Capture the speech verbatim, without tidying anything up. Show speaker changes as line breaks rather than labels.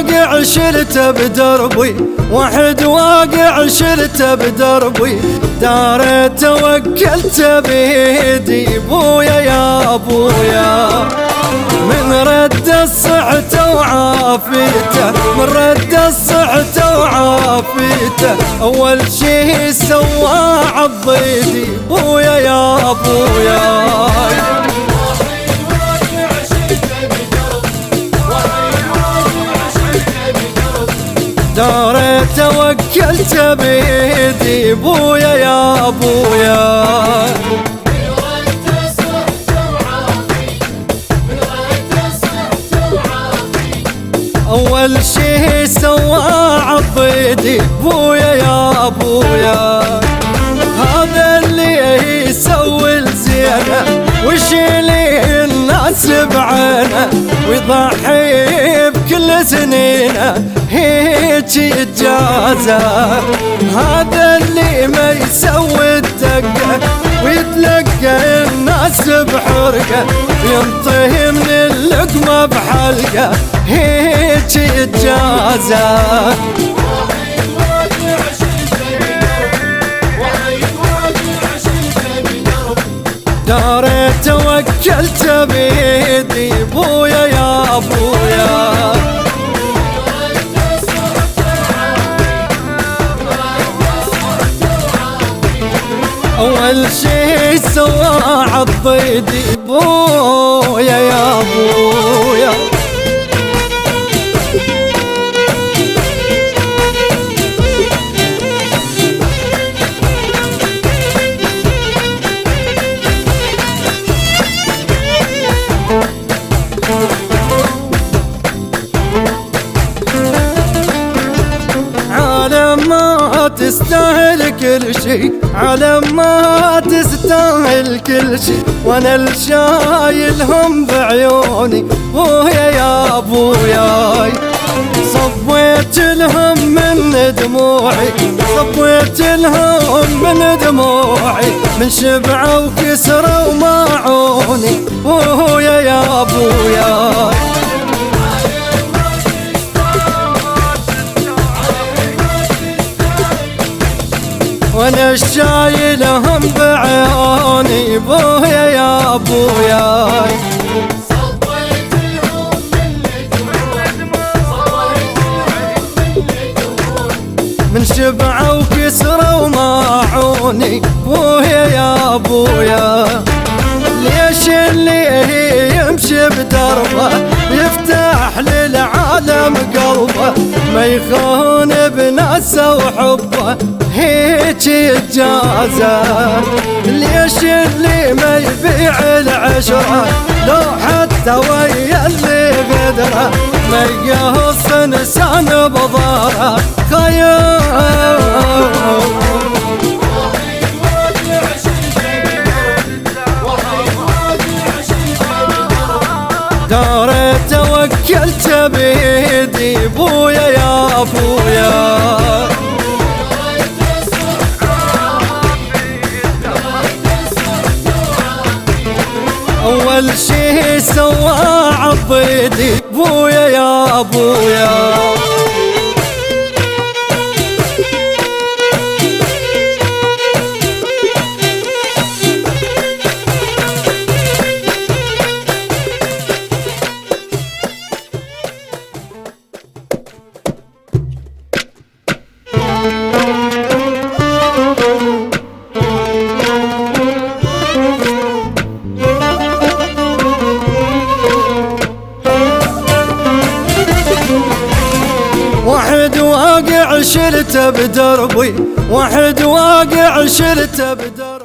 واقع شلته بدربي، واحد واقع شلته بدربي، دار توكلت بيدي بويا يا ابويا، من رد الصحة وعافيته، من رد الصحة وعافيته، أول شي سوى عضيدي بويا يا أبويا. دار توكلت بيدي بويا يا أبويا، أول شي سوى عضيدي بويا يا أبويا، هذا اللي يسوي الزينة ويشيلي الناس بعينه ويضحي بكل سنينه هيك إجازة، هذا اللي ما يسوي الدقة ويتلقى الناس بحرقة ينطيه من اللقمة بحلقة هيك إجازة. دار توكلت بيدي بويا يا أبويا، أول شي سوى عضيدي بويا يا أبويا، عالم ما تستاهل كل شي، عالم ما تستاهل كل شي، وانا الشايلهم بعيوني بويا يا ابويا، صبيت لهم من دموعي، صبيت لهم من دموعي، من شبعة وكسرة وماعوني بويا يا ابويا، وانا الشايلهم بعيوني بويا يا ابويا، صبيت لهم من دموعي، من شبعة وكسرة وماعوني بويا يا ابويا، ليش اللي يمشي بدربه يفتح للعالم قلبه ما يخون بناسه وحبه هيك إجازة، ليش اللي ما يبيع العشرة لو حتى ويا اللي غدره ما يقص انسان بضاره خيال. دار توكلت بيدي بويا يا أبويا، أول شي سوى عضيدي بويا يا أبويا، واحد واقع شلته بدربي، واحد واقع شلته بدربي.